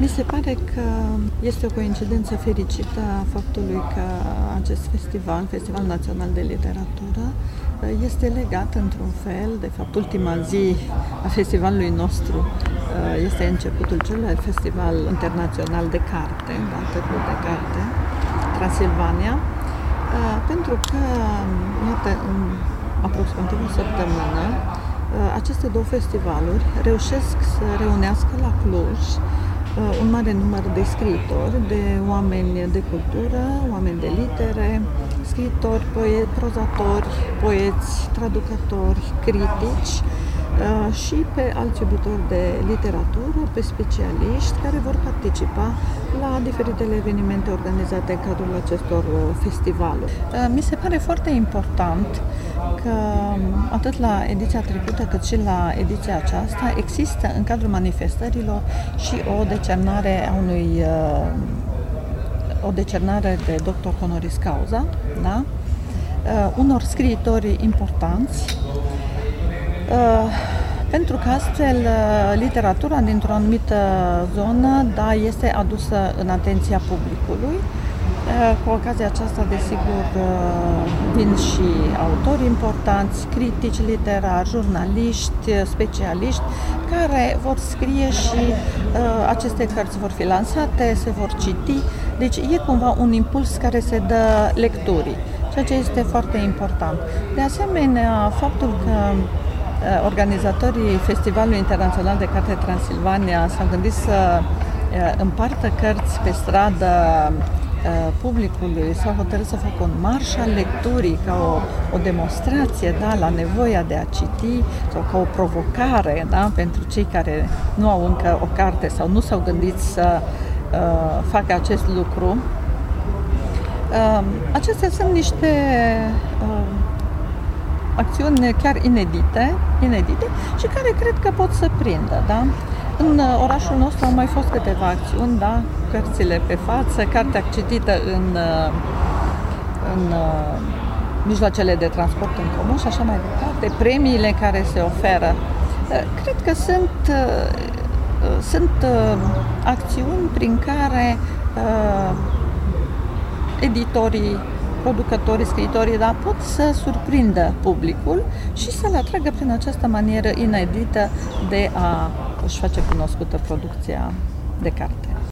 Mi se pare că este o coincidență fericită a faptului că acest festival, Festivalul Național de Literatură, este legat într-un fel, de fapt ultima zi a festivalului nostru este începutul celui Festival Internațional de Carte, Târgul de Carte, Transilvania, pentru că, iată, în aproximativ o săptămână, aceste două festivaluri reușesc să reunească la Cluj un mare număr de scriitori, de oameni de cultură, oameni de litere, scriitori, prozatori, poeți, traducători, critici și pe alți iubitori de literatură, pe specialiști care vor participa la diferitele evenimente organizate în cadrul acestor festivaluri. Mi se pare foarte important că atât la ediția trecută cât și la ediția aceasta există în cadrul manifestărilor și o decernare de doctor honoris causa, da? Unor scriitori importanți, pentru că astfel literatura dintr-o anumită zonă, da, este adusă în atenția publicului. Cu ocazia aceasta, desigur, vin și autori importanți, critici literari, jurnaliști, specialiști, care vor scrie și aceste cărți vor fi lansate, se vor citi. Deci e cumva un impuls care se dă lecturii, ceea ce este foarte important. De asemenea, faptul că organizatorii Festivalului Internațional de Carte Transilvania s-au gândit să împartă cărți pe stradă publicului, s-au hotărât să facă un marș al lecturii ca o demonstrație, da, la nevoia de a citi sau ca o provocare, da, pentru cei care nu au încă o carte sau nu s-au gândit să facă acest lucru. Acestea sunt niște acțiuni chiar inedite și care cred că pot să prindă, da? În orașul nostru au mai fost câteva acțiuni, da? Cărțile pe față, cartea citită în mijloacele de transport în comun și așa mai departe, premiile care se oferă. Cred că sunt acțiuni prin care editorii, producătorii, scriitorii, da, pot să surprindă publicul și să-l atragă prin această manieră inedită de a își face cunoscută producția de carte.